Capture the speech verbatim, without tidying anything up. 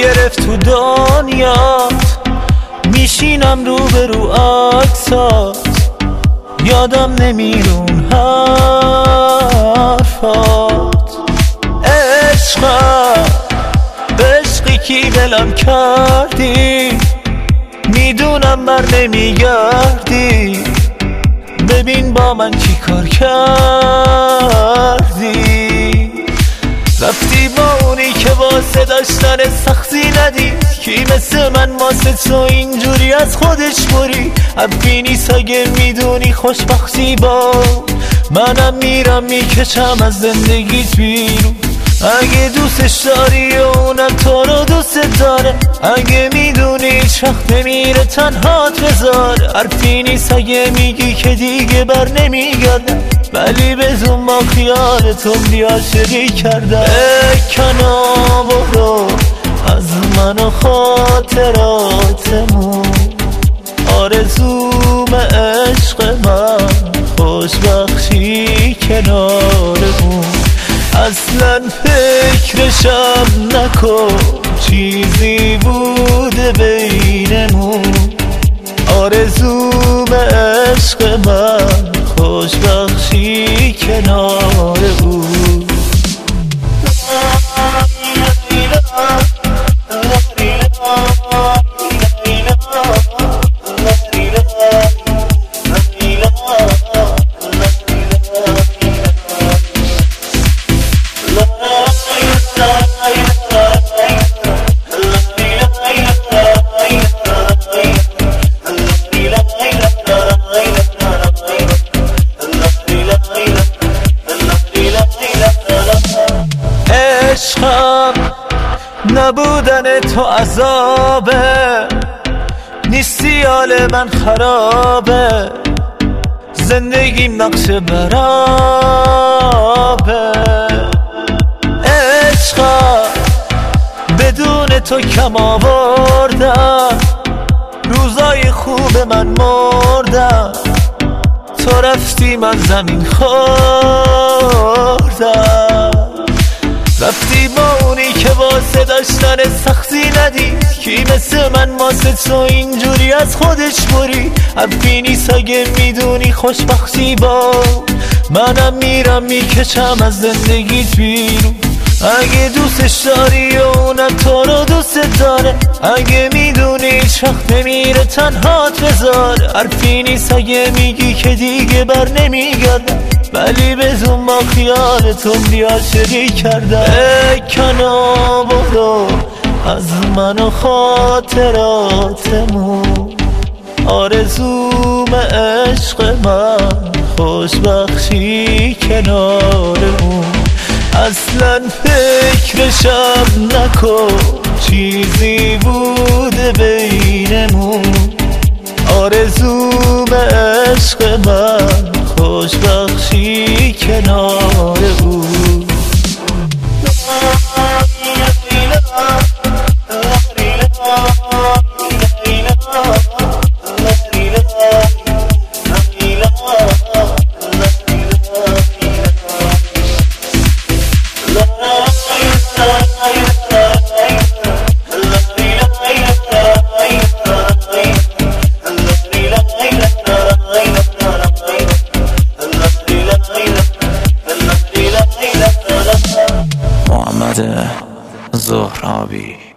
گرفت تو دنیات، میشینم رو به رو عکسات، یادم نمیرون حرفات. عشقم به عشقی کی دلم کردی، میدونم بر نمیگردی، ببین با من چی کار کردی. رفتی با اونی که واسه داشتن سختی ندید، کی مثل من واسه تو اینجوری از خودش بری. ابینی سگه میدونی خوشبختی با منم میرم میکشم از زندگیت بیرون. اگه دوستش داری و اونم تو رو دوست داره، اگه میدونی وقت نمیره تنهات بذاره. حرفی نیست اگه میگی که دیگه بر نمیگردم، ولی بزون با خیال تو بیاشقی کردم. بکنا برو از من و خاطراتمون، آرزوم عشق من خوشبخشی کنارمون. اصلا فکرشم نکن چیزی بوده بینمون، آرزوم عشق من خوشبخشی کنار بود. عشقم نبودن تو عذابه، نیستی حال من خرابه، زندگیم نقش برابه. عشقم بدون تو کم آوردم، روزای خوب من مردم، تو رفتی من زمین خوردم. رفتی با اونی که واسه داشتن سختی ندید، کی مثل من واسه تو اینجوری از خودش بری. ابینی سگه میدونی خوشبختی با منم میرم میکشم از زندگیت بیرون. اگه دوستش داری و اونم تو رو دوست داره، اگه میدونی وقت نمیره تنهات بذاره. حرفی نیست اگه میگی که دیگه بر نمیگردم، ولی بزون با خیال تو بیاشقی کردم. بکنا برو از من و خاطراتمون، آرزوم عشق من خوشبخشی کنارمون. اصلا فکرشم نکن چیزی بوده بینمون، آرزوم عشق من خوشبخشی کنار بود. محمد زهرابی.